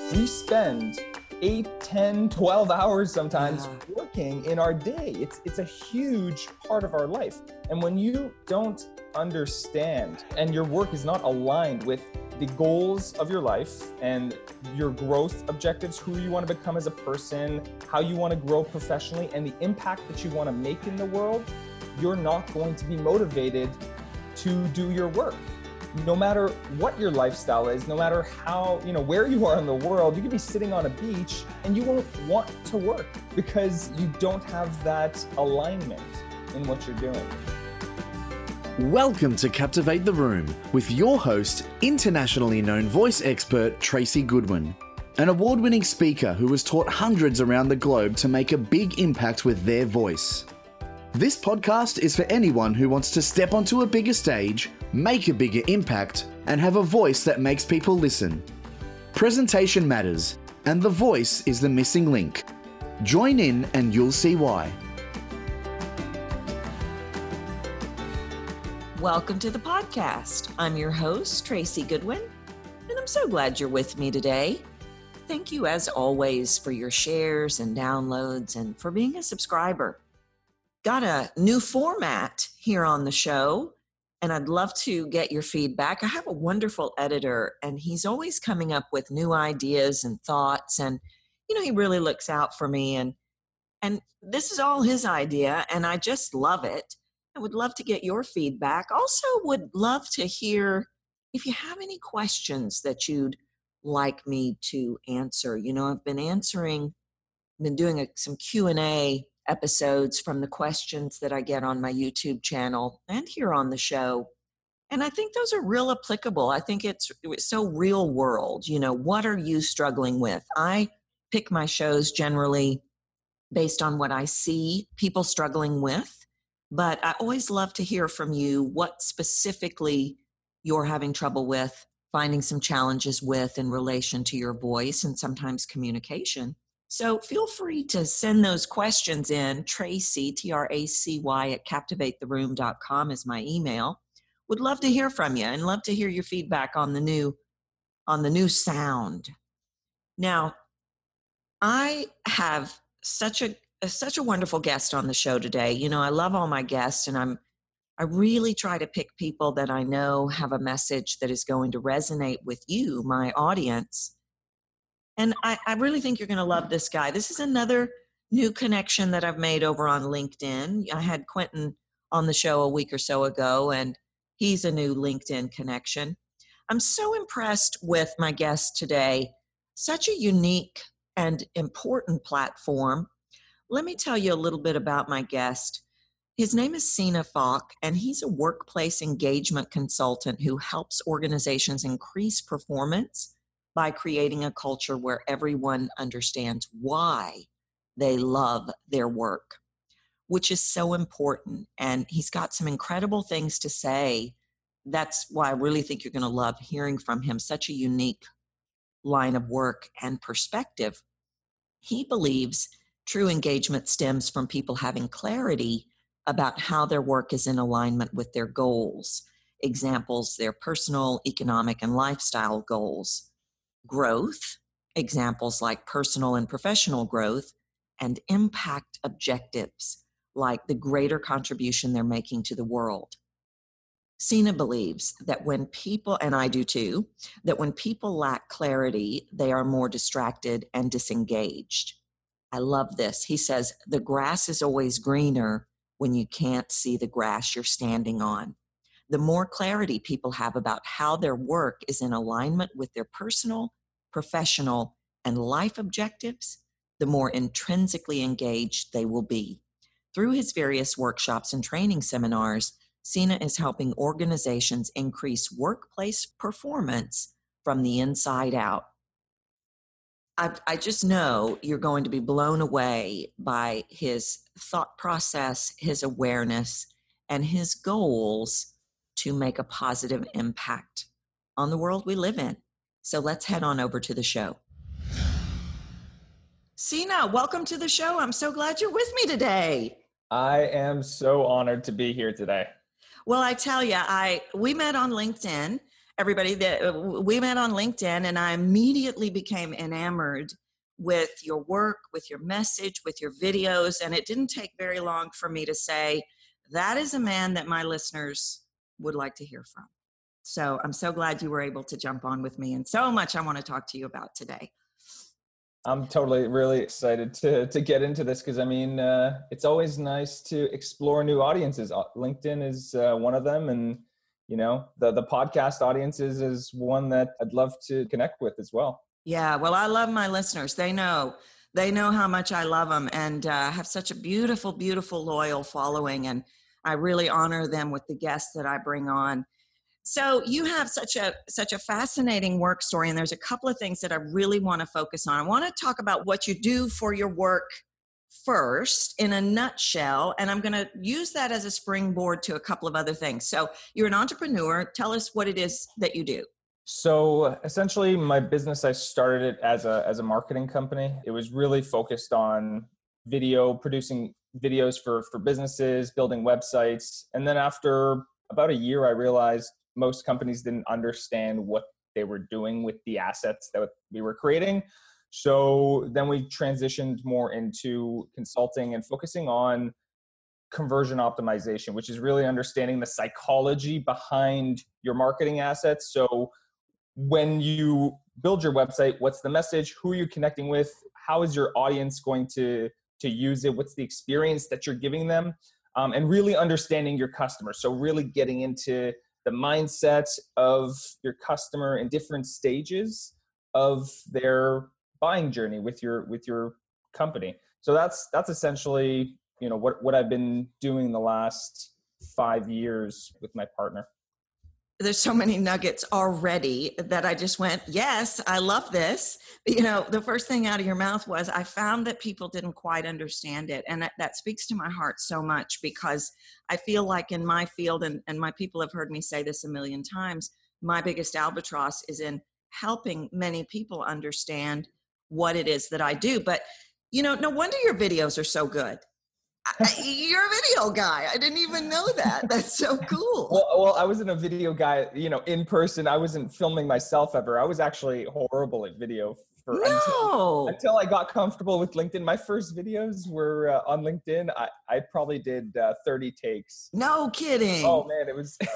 We spend 8, 10, 12 hours sometimes working in our day. It's a huge part of our life. And when you don't understand and your work is not aligned with the goals of your life and your growth objectives, who you want to become as a person, how you want to grow professionally, and the impact that you want to make in the world, you're not going to be motivated to do your work. No matter what your lifestyle is, no matter how, where you are in the world, you could be sitting on a beach and you won't want to work because you don't have that alignment in what you're doing. Welcome to Captivate the Room with your host, internationally known voice expert Tracy Goodwin, an award-winning speaker who has taught hundreds around the globe to make a big impact with their voice. This podcast is for anyone who wants to step onto a bigger stage, make a bigger impact, and have a voice that makes people listen. Presentation matters, and the voice is the missing link. Join in and you'll see why. Welcome to the podcast. I'm your host, Tracy Goodwin, and I'm so glad you're with me today. Thank you, as always, for your shares and downloads and for being a subscriber. Got a new format here on the show, and I'd love to get your feedback. I have a wonderful editor, and he's always coming up with new ideas and thoughts, and he really looks out for me, and this is all his idea, and I just love it. I would love to get your feedback. Also would love to hear if you have any questions that you'd like me to answer. I've been doing some Q&A episodes from the questions that I get on my YouTube channel and here on the show. And I think those are real applicable. I think it's so real world. What are you struggling with? I pick my shows generally based on what I see people struggling with, but I always love to hear from you what specifically you're having trouble with, finding some challenges with in relation to your voice and sometimes communication. So feel free to send those questions in. Tracy, Tracy at captivatetheroom.com is my email. Would love to hear from you and love to hear your feedback on the new sound. Now, I have such a wonderful guest on the show today. I love all my guests, and I really try to pick people that I know have a message that is going to resonate with you, my audience. And I really think you're going to love this guy. This is another new connection that I've made over on LinkedIn. I had Quentin on the show a week or so ago, and he's a new LinkedIn connection. I'm so impressed with my guest today. Such a unique and important platform. Let me tell you a little bit about my guest. His name is Sina Falk, and he's a workplace engagement consultant who helps organizations increase performance by creating a culture where everyone understands why they love their work, which is so important. And he's got some incredible things to say. That's why I really think you're going to love hearing from him. Such a unique line of work and perspective. He believes true engagement stems from people having clarity about how their work is in alignment with their goals. Examples, their personal, economic, and lifestyle goals. Growth, examples like personal and professional growth, and impact objectives, like the greater contribution they're making to the world. Sina believes that when people, and I do too, that when people lack clarity, they are more distracted and disengaged. I love this. He says, the grass is always greener when you can't see the grass you're standing on. The more clarity people have about how their work is in alignment with their personal, professional, and life objectives, the more intrinsically engaged they will be. Through his various workshops and training seminars, Sina is helping organizations increase workplace performance from the inside out. I just know you're going to be blown away by his thought process, his awareness, and his goals to make a positive impact on the world we live in. So let's head on over to the show. Sina, welcome to the show. I'm so glad you're with me today. I am so honored to be here today. Well, I tell you, we met on LinkedIn, everybody that we met on LinkedIn, and I immediately became enamored with your work, with your message, with your videos. And it didn't take very long for me to say, that is a man that my listeners would like to hear from. So I'm so glad you were able to jump on with me, and so much I want to talk to you about today. I'm totally really excited to get into this because, I mean, it's always nice to explore new audiences. LinkedIn is one of them, and, you know, the podcast audiences is one that I'd love to connect with as well. Yeah, well, I love my listeners. They know how much I love them, and have such a beautiful, beautiful, loyal following. And I really honor them with the guests that I bring on. So you have such a fascinating work story, and there's a couple of things that I really want to focus on. I want to talk about what you do for your work first in a nutshell, and I'm going to use that as a springboard to a couple of other things. So you're an entrepreneur. Tell us what it is that you do. So essentially my business, I started it as a marketing company. It was really focused on video, producing videos for businesses, building websites. And then after about a year, I realized most companies didn't understand what they were doing with the assets that we were creating. So then we transitioned more into consulting and focusing on conversion optimization, which is really understanding the psychology behind your marketing assets. So when you build your website, what's the message? Who are you connecting with? How is your audience going to use it? What's the experience that you're giving them? And really understanding your customer. So really getting into the mindset of your customer in different stages of their buying journey with your company. So that's essentially, you know, what I've been doing the last 5 years with my partner. There's so many nuggets already that I just went, yes, I love this. You know, the first thing out of your mouth was, I found that people didn't quite understand it. And that speaks to my heart so much, because I feel like in my field, and my people have heard me say this a million times, my biggest albatross is in helping many people understand what it is that I do. But, you know, no wonder your videos are so good. You're a video guy. I didn't even know that. That's so cool. Well, I wasn't a video guy, you know, in person. I wasn't filming myself ever. I was actually horrible at video until I got comfortable with LinkedIn. My first videos were on LinkedIn. I probably did 30 takes. No kidding. Oh man, it was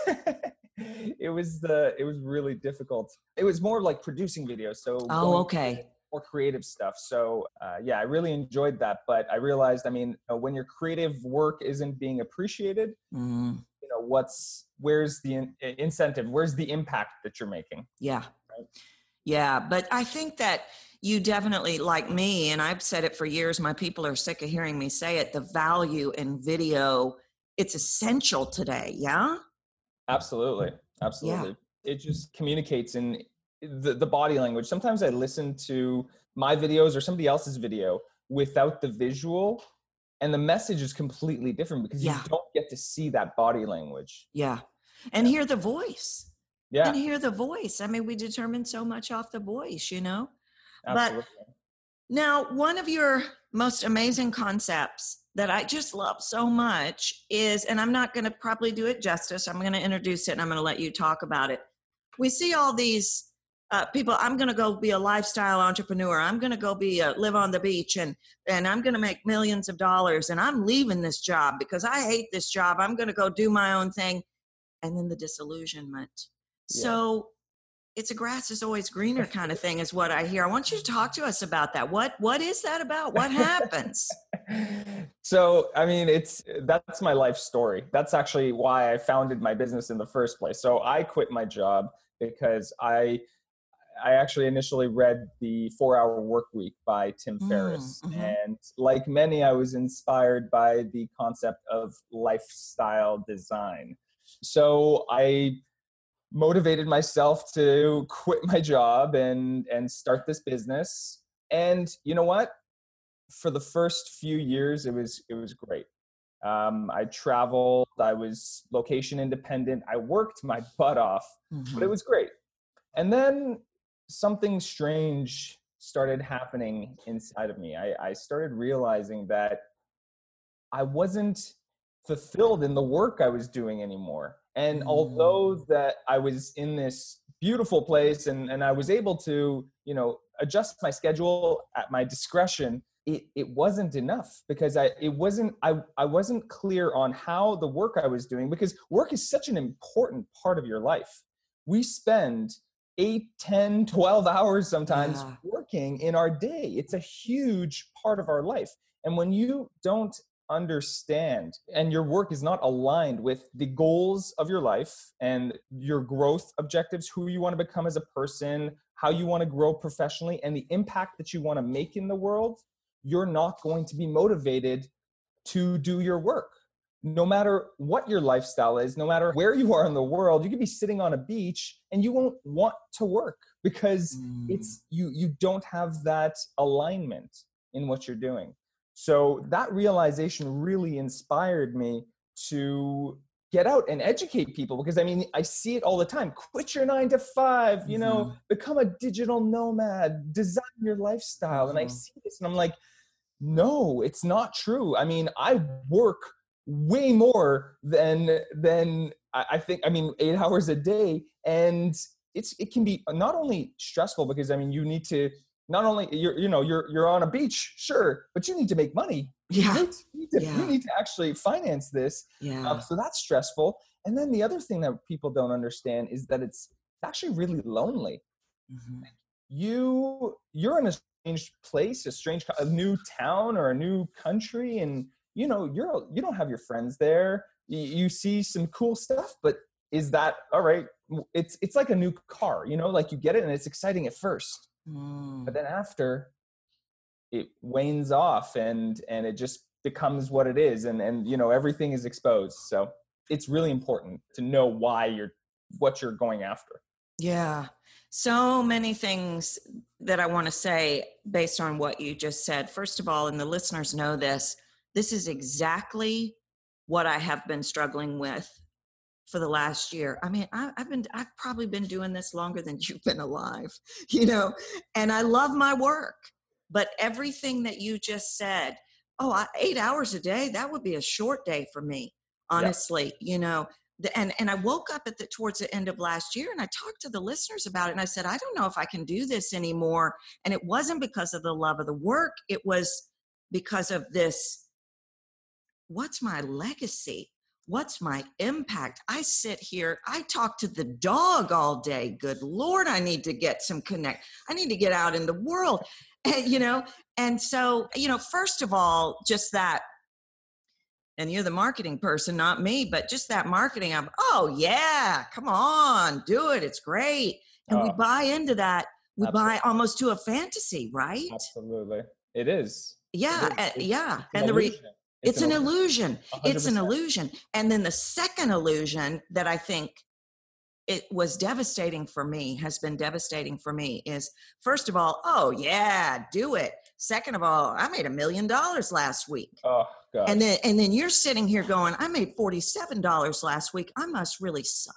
it was really difficult. It was more like producing videos. So okay. More creative stuff. So yeah, I really enjoyed that. But I realized, I mean, when your creative work isn't being appreciated, you know, where's the incentive? Where's the impact that you're making? Yeah. Right? Yeah. But I think that you definitely, like me, and I've said it for years, my people are sick of hearing me say it, the value in video, it's essential today. Yeah. Absolutely. Absolutely. Yeah. It just communicates in the body language. Sometimes I listen to my videos or somebody else's video without the visual, and the message is completely different because you don't get to see that body language. Yeah. And hear the voice. Yeah. And hear the voice. I mean, we determine so much off the voice, you know? Absolutely. But now, one of your most amazing concepts that I just love so much is, and I'm not going to probably do it justice, I'm going to introduce it and I'm going to let you talk about it. We see all these people, I'm going to go be a lifestyle entrepreneur. I'm going to go live on the beach and I'm going to make millions of dollars, and I'm leaving this job because I hate this job. I'm going to go do my own thing. And then the disillusionment. Yeah. So it's a grass is always greener kind of thing is what I hear. I want you to talk to us about that. What is that about? What happens? So, I mean, that's my life story. That's actually why I founded my business in the first place. So I quit my job because I actually initially read the 4-Hour Workweek by Tim Ferriss. Mm-hmm. And like many, I was inspired by the concept of lifestyle design. So I motivated myself to quit my job and start this business. And you know what? For the first few years, it was great. I traveled, I was location independent. I worked my butt off, but it was great. And then something strange started happening inside of me. I started realizing that I wasn't fulfilled in the work I was doing anymore. And although that I was in this beautiful place and I was able to, adjust my schedule at my discretion, it wasn't enough because I wasn't clear on how the work I was doing, because work is such an important part of your life. We spend 8, 10, 12 hours sometimes working in our day. It's a huge part of our life. And when you don't understand and your work is not aligned with the goals of your life and your growth objectives, who you want to become as a person, how you want to grow professionally, and the impact that you want to make in the world, you're not going to be motivated to do your work. No matter what your lifestyle is, no matter where you are in the world, you could be sitting on a beach and you won't want to work because it's you don't have that alignment in what you're doing. So that realization really inspired me to get out and educate people, because I see it all the time. Quit your 9 to 5, become a digital nomad, design your lifestyle. And I see this and I'm like, no, it's not true. I work way more than I think, 8 hours a day. And it can be not only stressful because you need to, not only you're on a beach, sure, but you need to make money. Yeah. You need to actually finance this. Yeah. So that's stressful. And then the other thing that people don't understand is that it's actually really lonely. You're in a strange place, a new town or a new country, and you don't have your friends there. You see some cool stuff, but is that all right? It's like a new car, like you get it and it's exciting at first. But then after, it wanes off and it just becomes what it is, and everything is exposed. So it's really important to know what you're going after. Yeah. So many things that I want to say based on what you just said. First of all, and the listeners know this is exactly what I have been struggling with for the last year. I've probably been doing this longer than you've been alive, and I love my work, but everything that you just said, 8 hours a day, that would be a short day for me, honestly, and I woke up towards the end of last year and I talked to the listeners about it and I said, I don't know if I can do this anymore. And it wasn't because of the love of the work. It was because of this. What's my legacy? What's my impact? I sit here, I talk to the dog all day. Good Lord, I need to get some connect. I need to get out in the world, and so, first of all, just that, and you're the marketing person, not me, but just that marketing of, oh yeah, come on, do it. It's great. And we buy into that. We buy almost to a fantasy, right? Absolutely. It is. Yeah. Yeah. And it's an illusion. 100%. It's an illusion. And then the second illusion that I think it was devastating for me, has been devastating for me, is, first of all, oh yeah, do it. Second of all, I made $1 million last week. Oh God. And then you're sitting here going, I made $47 last week. I must really suck.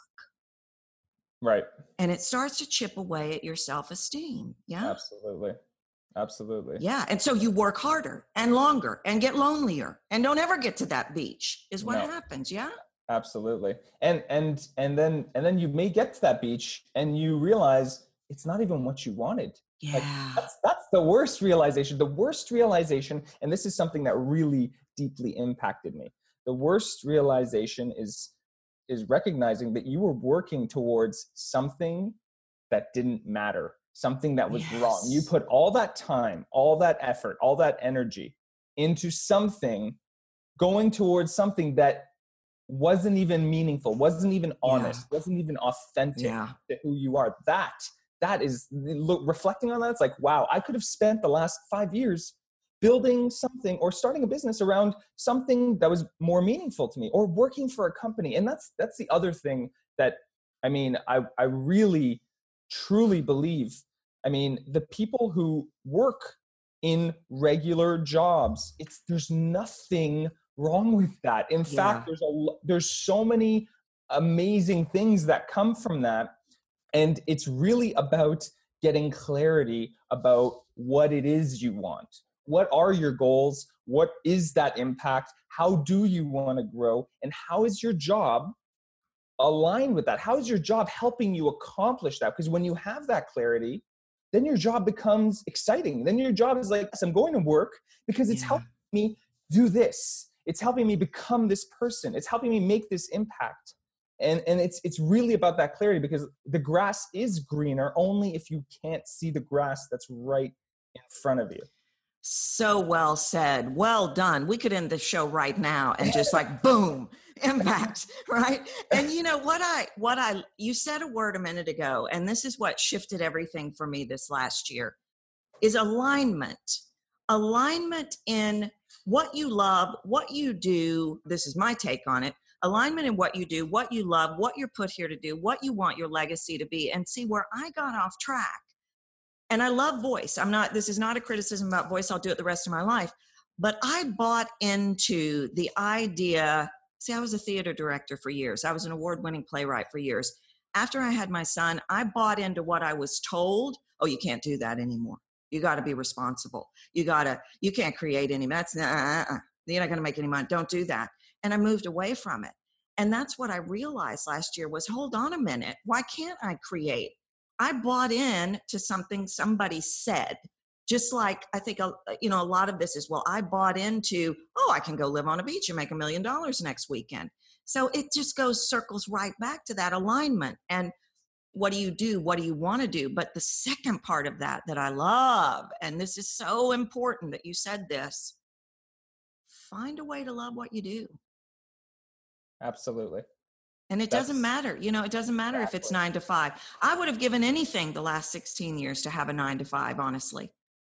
Right. And it starts to chip away at your self-esteem. Yeah. Absolutely. Yeah. And so you work harder and longer and get lonelier and don't ever get to that beach is what happens. Yeah. Absolutely. And then you may get to that beach and you realize it's not even what you wanted. Yeah. That's the worst realization. The worst realization, and this is something that really deeply impacted me. The worst realization is recognizing that you were working towards something that didn't matter, something that was wrong. You put all that time, all that effort, all that energy into something, going towards something that wasn't even meaningful, wasn't even honest, wasn't even authentic to who you are. That is, reflecting on that, it's like, wow, I could have spent the last 5 years building something or starting a business around something that was more meaningful to me, or working for a company. And that's the other thing that, I really, truly believe. The people who work in regular jobs, there's nothing wrong with that. In fact, there's so many amazing things that come from that. And it's really about getting clarity about what it is you want. What are your goals? What is that impact? How do you want to grow? And how is your job aligned with that? How is your job helping you accomplish that? Because when you have that clarity, then your job becomes exciting. Then your job is like, yes, I'm going to work because it's helping me do this. It's helping me become this person. It's helping me make this impact. And it's really about that clarity, because the grass is greener only if you can't see the grass that's right in front of you. So well said. Well done. We could end the show right now and just like, boom, impact, right? And you know you said a word a minute ago, and this is what shifted everything for me this last year, is alignment. Alignment in what you love, what you do. This is my take on it. Alignment in what you do, what you love, what you're put here to do, what you want your legacy to be, and see where I got off track. And I love voice. This is not a criticism about voice. I'll do it the rest of my life. But I bought into the idea. See, I was a theater director for years. I was an award-winning playwright for years. After I had my son, I bought into what I was told. Oh, you can't do that anymore. You got to be responsible. You can't create any. You're not going to make any money. Don't do that. And I moved away from it. And that's what I realized last year was, hold on a minute. Why can't I create? I bought in to something somebody said, just like I think, a lot of this is, well, I bought into, I can go live on a beach and make $1 million next weekend. So it just circles right back to that alignment. And what do you do? What do you want to do? But the second part of that I love, and this is so important that you said this, find a way to love what you do. Absolutely. And it doesn't matter, it doesn't matter if it's 9 to 5. I would have given anything the last 16 years to have a 9 to 5, honestly.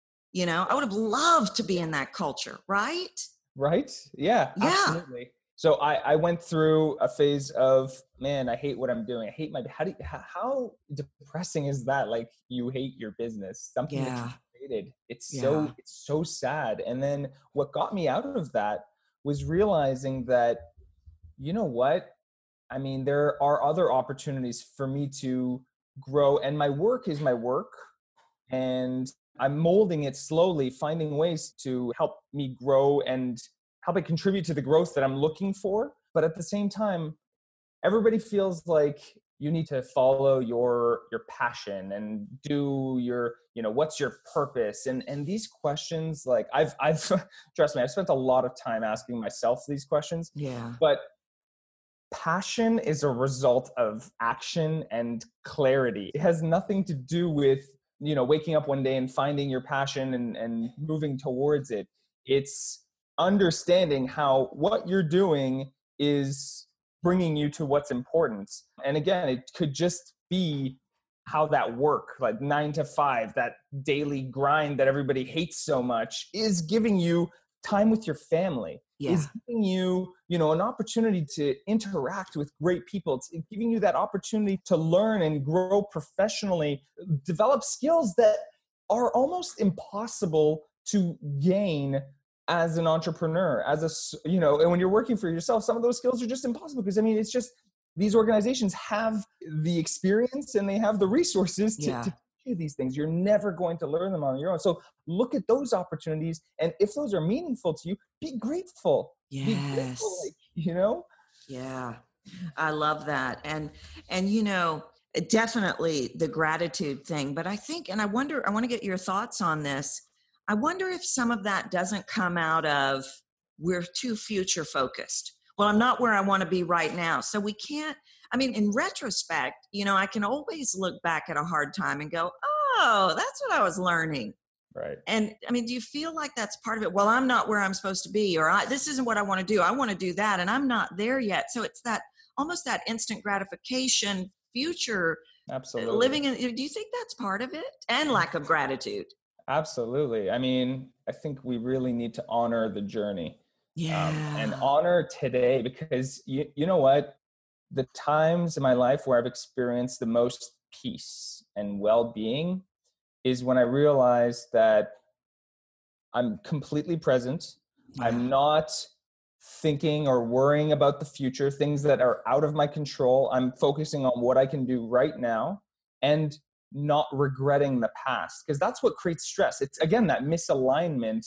I would have loved to be in that culture, right? Right? Yeah, absolutely. So I went through a phase of, man, I hate what I'm doing. I hate how depressing is that? Like, you hate your business, something that you created. It's so sad. And then what got me out of that was realizing that, you know what? I mean, there are other opportunities for me to grow, and my work is my work, and I'm molding it slowly, finding ways to help me grow and help it contribute to the growth that I'm looking for. But at the same time, everybody feels like you need to follow your passion and do your, what's your purpose? And these questions, like I've trust me, I've spent a lot of time asking myself these questions. Yeah. But passion is a result of action and clarity. It has nothing to do with, waking up one day and finding your passion and moving towards it. It's understanding how what you're doing is bringing you to what's important. And again, it could just be how that work, like 9 to 5, that daily grind that everybody hates so much, is giving you time with your family. Is giving you, an opportunity to interact with great people. It's giving you that opportunity to learn and grow professionally, develop skills that are almost impossible to gain as an entrepreneur, and when you're working for yourself, some of those skills are just impossible, because it's just, these organizations have the experience and they have the resources to do these things. You're never going to learn them on your own. So look at those opportunities, and if those are meaningful to you, be grateful. Yes. Be grateful, Yeah. I love that. And definitely the gratitude thing. But I think, and I want to get your thoughts on this. I wonder if some of that doesn't come out of, we're too future focused. Well, I'm not where I want to be right now. So we can't, in retrospect, I can always look back at a hard time and go, oh, that's what I was learning. Right. And do you feel like that's part of it? Well, I'm not where I'm supposed to be, or this isn't what I want to do. I want to do that, and I'm not there yet. So it's that almost that instant gratification future. Absolutely. Living in, do you think that's part of it? And lack of gratitude. Absolutely. I think we really need to honor the journey. And honor today, because you know what? The times in my life where I've experienced the most peace and well-being is when I realized that I'm completely present. Yeah. I'm not thinking or worrying about the future, things that are out of my control. I'm focusing on what I can do right now and not regretting the past, because that's what creates stress. It's, again, that misalignment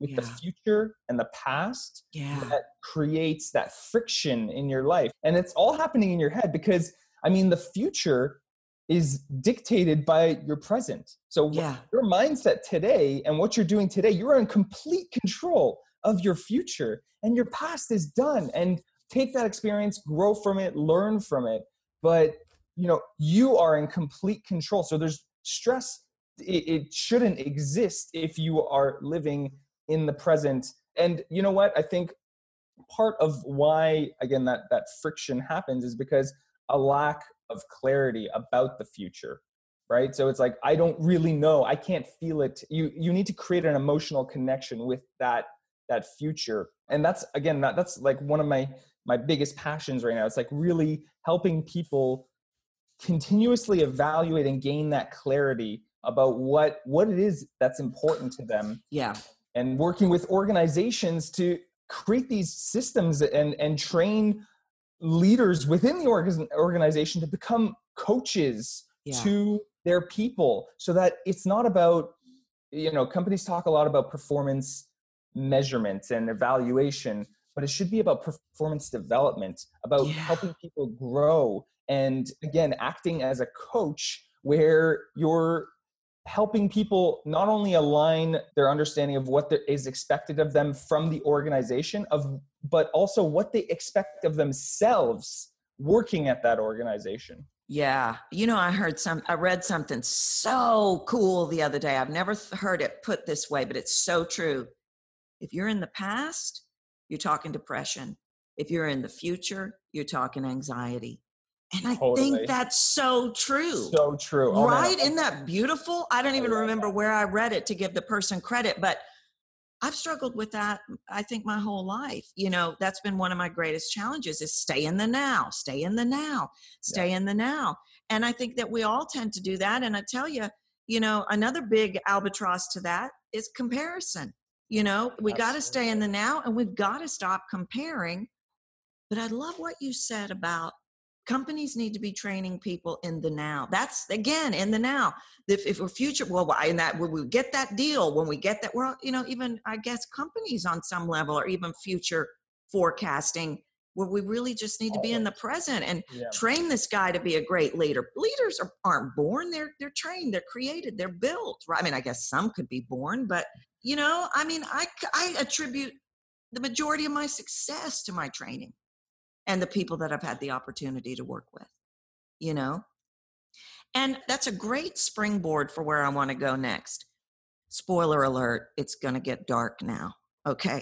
with the future and the past that creates that friction in your life. And it's all happening in your head because, I mean, the future is dictated by your present. So your mindset today and what you're doing today, you're in complete control of your future, and your past is done. And take that experience, grow from it, learn from it. But, you know, you are in complete control. So there's stress. It shouldn't exist if you are living in the present. And you know what? I think part of why, again, that friction happens is because a lack of clarity about the future, right? So it's like, I don't really know. I can't feel it. You need to create an emotional connection with that future. And that's, again, that's like one of my biggest passions right now. It's like really helping people continuously evaluate and gain that clarity about what it is that's important to them. Yeah. And working with organizations to create these systems and train leaders within the organization to become coaches to their people, so that it's not about, you know, companies talk a lot about performance measurement and evaluation, but it should be about performance development, about helping people grow. And again, acting as a coach where you're helping people not only align their understanding of what is expected of them from the organization, but also what they expect of themselves working at that organization. Yeah. You know, I read something so cool the other day. I've never heard it put this way, but it's so true. If you're in the past, you're talking depression. If you're in the future, you're talking anxiety. And I think that's so true. So true. Oh, right? Isn't that beautiful? I don't even remember where I read it to give the person credit, but I've struggled with that, I think, my whole life. You know, that's been one of my greatest challenges is stay in the now, stay in the now, stay in the now. And I think that we all tend to do that. And I tell you, you know, another big albatross to that is comparison. You know, we got to stay in the now and we've got to stop comparing. But I love what you said about companies need to be training people in the now. That's, again, in the now. If we're future, well, in that, when we get that deal, when we get that, we're, you know, even, I guess, companies on some level are even future forecasting, where we really just need to be in the present and train this guy to be a great leader. Leaders aren't born. They're trained, they're created, they're built. Right? I mean, I guess some could be born, but, you know, I mean, I attribute the majority of my success to my training and the people that I've had the opportunity to work with, you know? And that's a great springboard for where I want to go next. Spoiler alert, it's going to get dark now. Okay.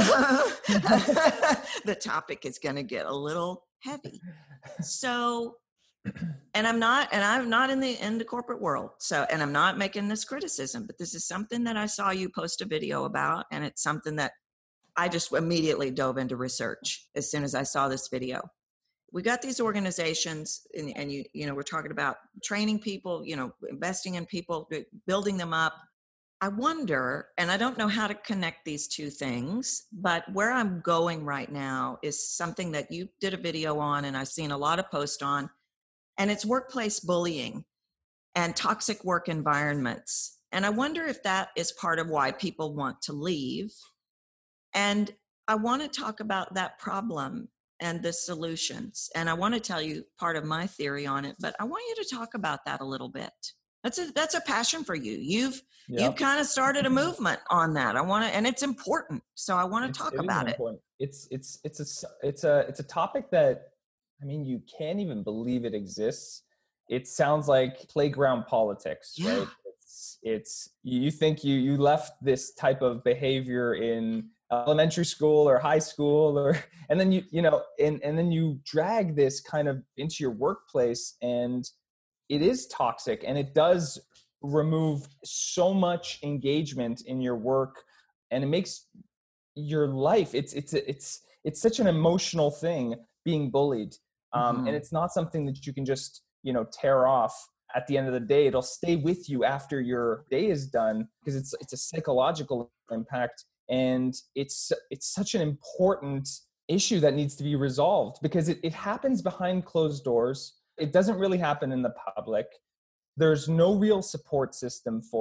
The topic is going to get a little heavy. So, and I'm not in the corporate world. So, and I'm not making this criticism, but this is something that I saw you post a video about, and it's something that I just immediately dove into research as soon as I saw this video. We got these organizations and you know, we're talking about training people, you know, investing in people, building them up. I wonder, and I don't know how to connect these two things, but where I'm going right now is something that you did a video on and I've seen a lot of posts on, and it's workplace bullying and toxic work environments. And I wonder if that is part of why people want to leave. And I want to talk about that problem and the solutions. And I want to tell you part of my theory on it, but I want you to talk about that a little bit. That's a passion for you. You've kind of started a movement on that. And it's important. So I want to talk about it. It's a topic that, I mean, you can't even believe it exists. It sounds like playground politics, right? It's you think you left this type of behavior in elementary school or high school, and then then you drag this kind of into your workplace, and it is toxic, and it does remove so much engagement in your work, and it makes your life, it's such an emotional thing, being bullied. And it's not something that you can just, you know, tear off. At the end of the day, it'll stay with you after your day is done, because it's a psychological impact. And it's such an important issue that needs to be resolved, because it happens behind closed doors. It doesn't really happen in the public. There's no real support system for it.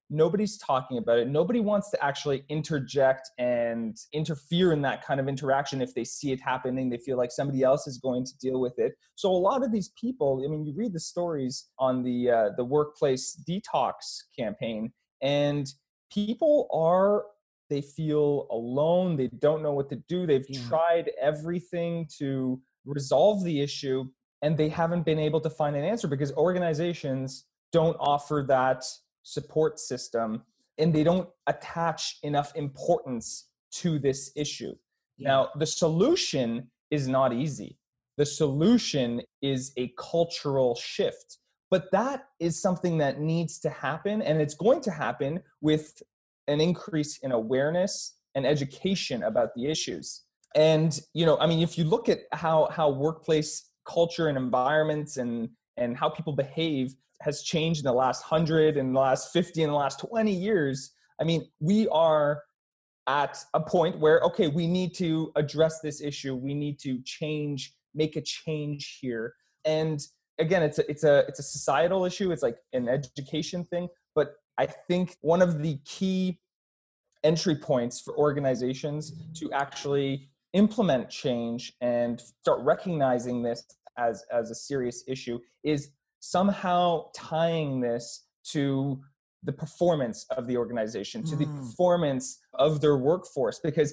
nobody's talking about it. Nobody wants to actually interject and interfere in that kind of interaction. If they see it happening, they feel like somebody else is going to deal with it. So a lot of these people, I mean, you read the stories on the workplace detox campaign, and people they feel alone. They don't know what to do. They've tried everything to resolve the issue, and they haven't been able to find an answer because organizations don't offer that support system, and they don't attach enough importance to this issue. Now, the solution is not easy. The solution is a cultural shift, but that is something that needs to happen, and it's going to happen with an increase in awareness and education about the issues. And, I mean, if you look at how workplace culture and environments and how people behave has changed in the last 100, in the last 50, in the last 20 years, I mean, we are at a point where, okay, we need to address this issue. We need to make a change here. And again, it's a societal issue. It's like an education thing. But I think one of the key entry points for organizations to actually implement change and start recognizing this as a serious issue is somehow tying this to the performance of the organization, to the performance of their workforce, because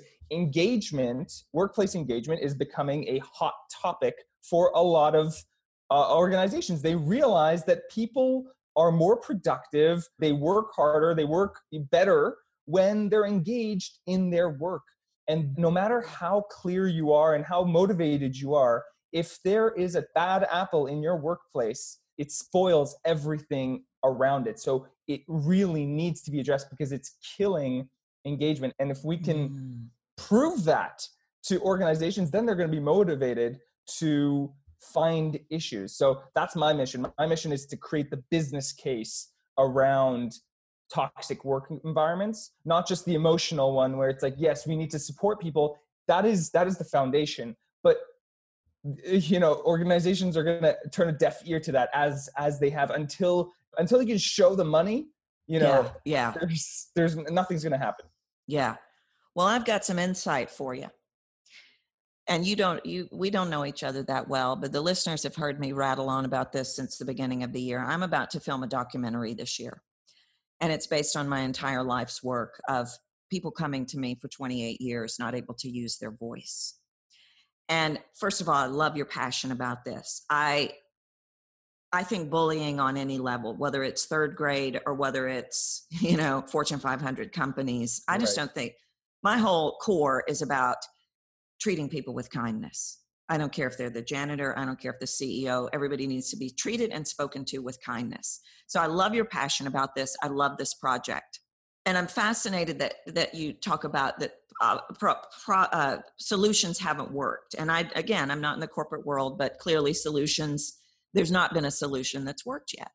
workplace engagement is becoming a hot topic for a lot of organizations. They realize that people are more productive, they work harder, they work better when they're engaged in their work. And no matter how clear you are and how motivated you are, if there is a bad apple in your workplace, it spoils everything around it. So it really needs to be addressed because it's killing engagement. And if we can prove that to organizations, then they're going to be motivated to find issues. So that's my mission. My mission is to create the business case around toxic work environments, not just the emotional one where it's like, yes, we need to support people. That is the foundation. But organizations are going to turn a deaf ear to that as they have until you can show the money, there's nothing's going to happen. Yeah. Well, I've got some insight for you. And we don't know each other that well, but the listeners have heard me rattle on about this since the beginning of the year. I'm about to film a documentary this year, and it's based on my entire life's work of people coming to me for 28 years, not able to use their voice. And first of all, I love your passion about this. I think bullying on any level, whether it's third grade or whether it's, Fortune 500 companies, I just don't think my whole core is about treating people with kindness. I don't care if they're the janitor. I don't care if the CEO. Everybody needs to be treated and spoken to with kindness. So I love your passion about this. I love this project. And I'm fascinated that you talk about that solutions haven't worked. And I'm not in the corporate world, but clearly there's not been a solution that's worked yet.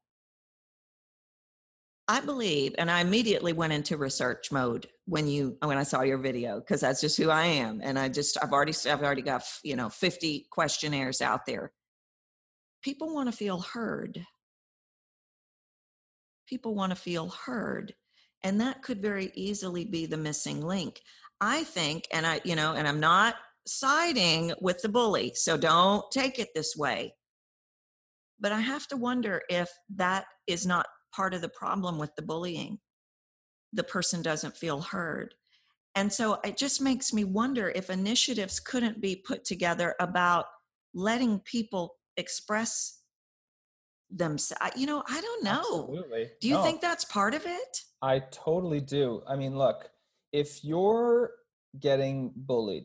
I believe, and I immediately went into research mode when I saw your video, because that's just who I am. And I've already got 50 questionnaires out there. People want to feel heard. People want to feel heard. And that could very easily be the missing link. I think, and I'm not siding with the bully, so don't take it this way. But I have to wonder if that is not part of the problem with the bullying. The person doesn't feel heard. And so it just makes me wonder if initiatives couldn't be put together about letting people express themselves. I don't know. Absolutely. Do you think that's part of it? I totally do. I mean, look, if you're getting bullied,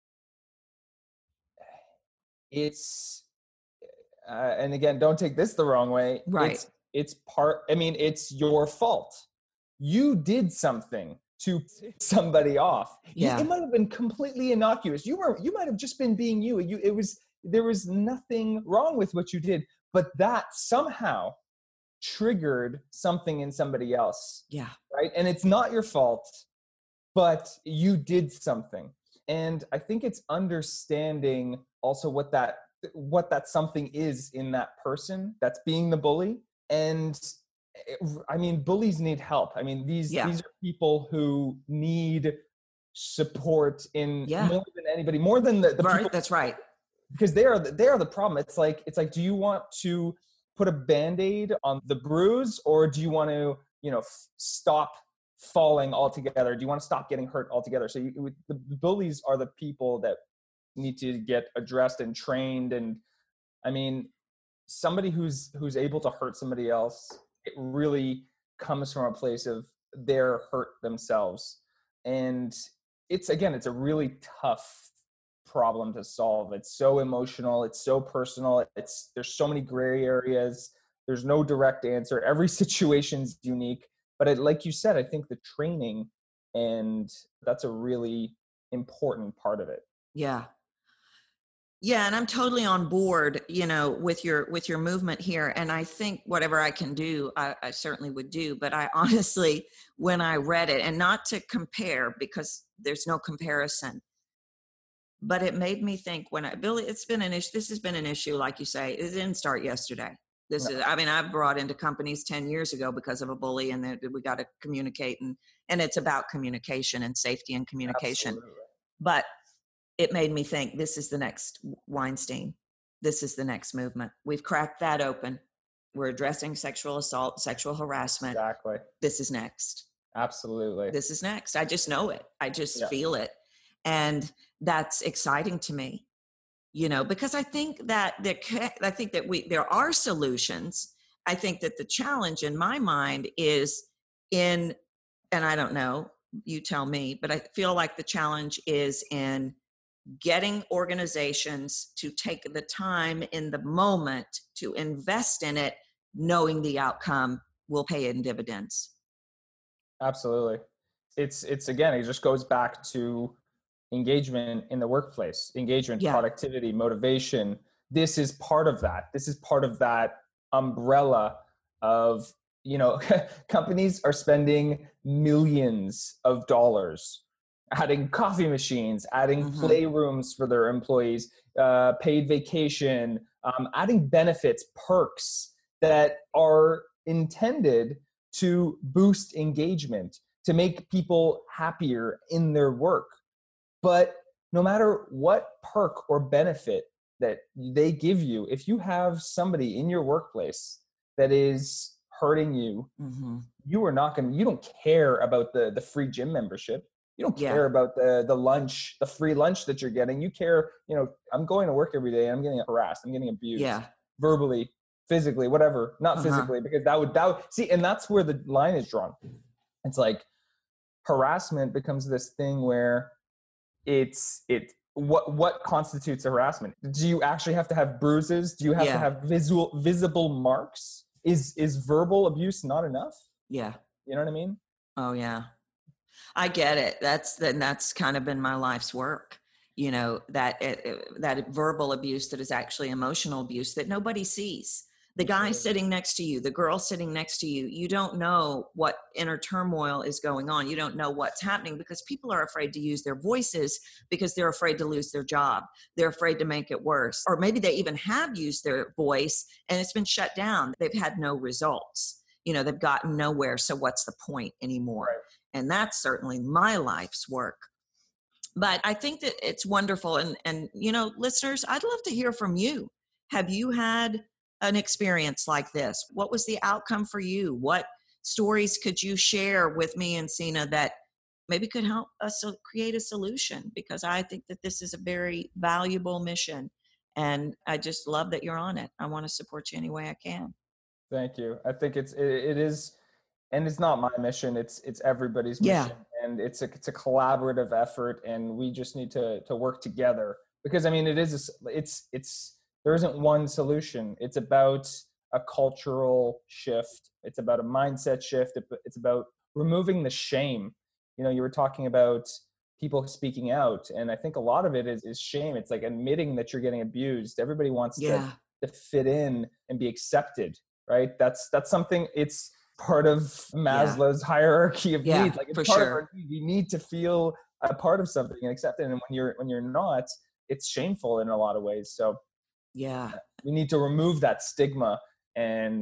it's, and again, don't take this the wrong way. Right. It's your fault. You did something to piss somebody off. Yeah. It might have been completely innocuous. You might have just been being you. There was nothing wrong with what you did, but that somehow triggered something in somebody else. Yeah. Right. And it's not your fault, but you did something. And I think it's understanding also what that something is in that person that's being the bully, and I mean, bullies need help. I mean, these are people who need support in more than anybody, more than the right, people. That's right. Because they are the problem. It's like, do you want to put a Band-Aid on the bruise, or do you want to, stop falling altogether? Do you want to stop getting hurt altogether? So the bullies are the people that need to get addressed and trained. And I mean, somebody who's able to hurt somebody else, it really comes from a place of they're hurt themselves. And it's a really tough problem to solve. It's so emotional. It's so personal. There's so many gray areas. There's no direct answer. Every situation's unique. But like you said, I think the training, and that's a really important part of it. Yeah. Yeah, and I'm totally on board, with your movement here. And I think whatever I can do, I certainly would do. But I honestly, when I read it, and not to compare because there's no comparison, but it made me think Billy, it's been an issue. This has been an issue, like you say. It didn't start yesterday. I've brought into companies 10 years ago because of a bully, and we got to communicate, and it's about communication and safety and communication. Absolutely. But it made me think, this is the next Weinstein. This is the next movement. We've cracked that open. We're addressing sexual assault, sexual harassment. Exactly. This is next. Absolutely. This is next. I just know it. I just feel it. And that's exciting to me, because I think that there are solutions. I think that the challenge in my mind is and I don't know, you tell me, but I feel like the challenge is in getting organizations to take the time in the moment to invest in it, knowing the outcome will pay in dividends. Absolutely. It's again, it just goes back to engagement in the workplace, productivity, motivation. This is part of that. This is part of that umbrella of, companies are spending millions of dollars adding coffee machines, adding playrooms for their employees, paid vacation, adding benefits, perks that are intended to boost engagement, to make people happier in their work. But no matter what perk or benefit that they give you, if you have somebody in your workplace that is hurting you, you don't care about the free gym membership. You don't care about the lunch, the free lunch that you're getting. You care, I'm going to work every day and I'm getting harassed. I'm getting abused verbally, physically, whatever, not physically, because that would see, and that's where the line is drawn. It's like harassment becomes this thing where what constitutes harassment? Do you actually have to have bruises? Do you have to have visible marks? Is verbal abuse not enough? Yeah. You know what I mean? Oh yeah. I get it. That's kind of been my life's work, that verbal abuse that is actually emotional abuse that nobody sees. The guy sitting next to you, the girl sitting next to you, you don't know what inner turmoil is going on. You don't know what's happening because people are afraid to use their voices because they're afraid to lose their job. They're afraid to make it worse. Or maybe they even have used their voice and it's been shut down. They've had no results. They've gotten nowhere. So what's the point anymore? Right. And that's certainly my life's work. But I think that it's wonderful. And listeners, I'd love to hear from you. Have you had an experience like this? What was the outcome for you? What stories could you share with me and Sina that maybe could help us to create a solution? Because I think that this is a very valuable mission. And I just love that you're on it. I want to support you any way I can. Thank you. I think it is, and it's not my mission. It's everybody's mission, and it's a collaborative effort, and we just need to work together. Because I mean, there isn't one solution. It's about a cultural shift. It's about a mindset shift. It's about removing the shame. You were talking about people speaking out, and I think a lot of it is shame. It's like admitting that you're getting abused. Everybody wants to fit in and be accepted. Right? That's something. It's part of Maslow's hierarchy of needs. Like it's part of our need. You need to feel a part of something and accepted. And when you're not, it's shameful in a lot of ways. So we need to remove that stigma and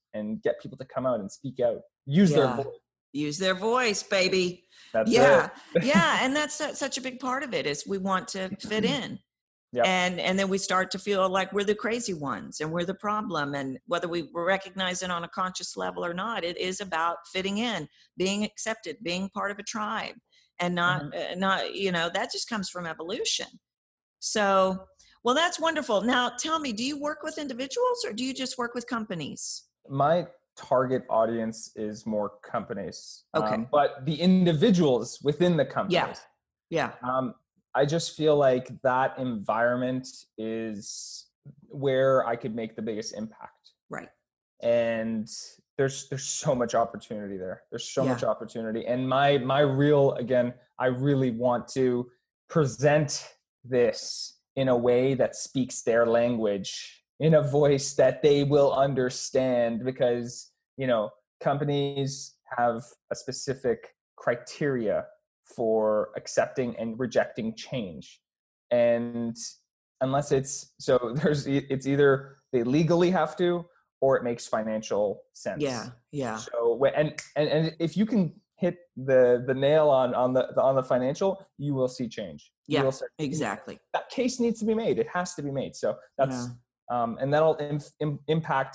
and get people to come out and speak out, use their voice. Use their voice, baby. That's it. And that's such a big part of it is we want to fit in. Yep. And then we start to feel like we're the crazy ones and we're the problem. And whether we recognize it on a conscious level or not, it is about fitting in, being accepted, being part of a tribe, and not, that just comes from evolution. So, well, that's wonderful. Now tell me, do you work with individuals or do you just work with companies? My target audience is more companies. Okay. But the individuals within the companies. Yeah. I just feel like that environment is where I could make the biggest impact. Right. And there's so much opportunity there. There's so much opportunity. And my real, again, I really want to present this in a way that speaks their language, in a voice that they will understand, because, companies have a specific criteria for accepting and rejecting change. And unless it's either they legally have to, or it makes financial sense. Yeah. So, and if you can hit the nail on the financial, you will see change. Yeah, exactly. That case needs to be made. It has to be made. So that's, and that'll impact,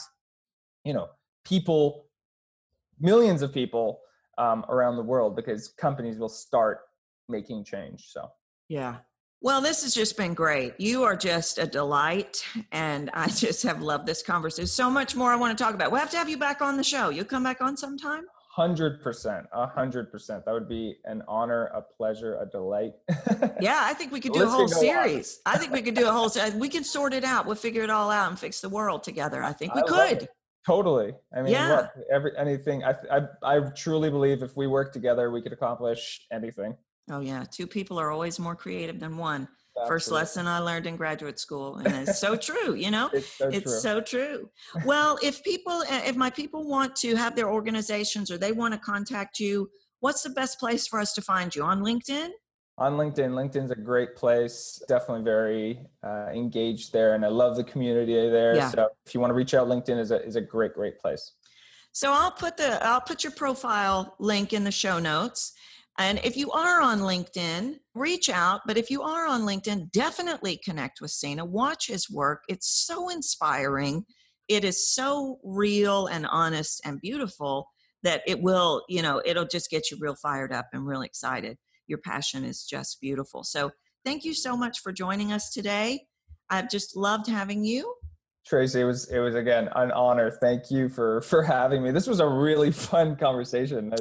people, millions of people around the world, because companies will start making change. So, yeah. Well, this has just been great. You are just a delight. And I just have loved this conversation. So much more I want to talk about. We'll have to have you back on the show. You'll come back on sometime? 100%. 100%. That would be an honor, a pleasure, a delight. Yeah, I think we could do a whole series. I think we could do a whole series. We can sort it out. We'll figure it all out and fix the world together. I think we could. Totally. I mean, look, anything. I truly believe if we work together, we could accomplish anything. Oh yeah, two people are always more creative than one. Absolutely. First lesson I learned in graduate school, and it's so true. It's so true. Well, if my people want to have their organizations or they want to contact you, what's the best place for us to find you? On LinkedIn? On LinkedIn. LinkedIn's a great place. Definitely very engaged there, and I love the community there. Yeah. So if you want to reach out, LinkedIn is a great place. So I'll put your profile link in the show notes. And if you are on LinkedIn, reach out. But if you are on LinkedIn, definitely connect with Sina. Watch his work. It's so inspiring. It is so real and honest and beautiful that it will, it'll just get you real fired up and real excited. Your passion is just beautiful. So thank you so much for joining us today. I've just loved having you. Tracy, it was again an honor. Thank you for having me. This was a really fun conversation.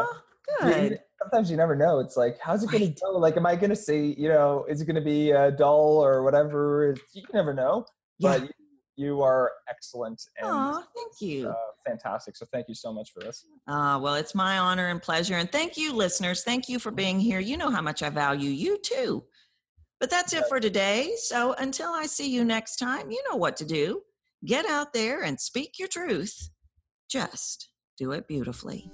Good. Sometimes you never know. It's like, how's it going to go? Like, am I going to say, is it going to be dull or whatever? You never know. Yeah. But you are excellent. And thank you. Fantastic. So thank you so much for this. Well, it's my honor and pleasure. And thank you, listeners. Thank you for being here. You know how much I value you too. But that's it for today. So until I see you next time, you know what to do. Get out there and speak your truth. Just do it beautifully.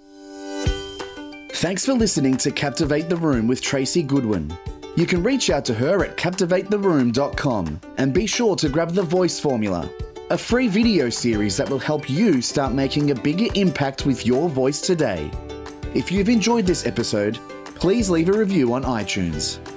Thanks for listening to Captivate the Room with Tracy Goodwin. You can reach out to her at captivatetheroom.com and be sure to grab the Voice Formula, a free video series that will help you start making a bigger impact with your voice today. If you've enjoyed this episode, please leave a review on iTunes.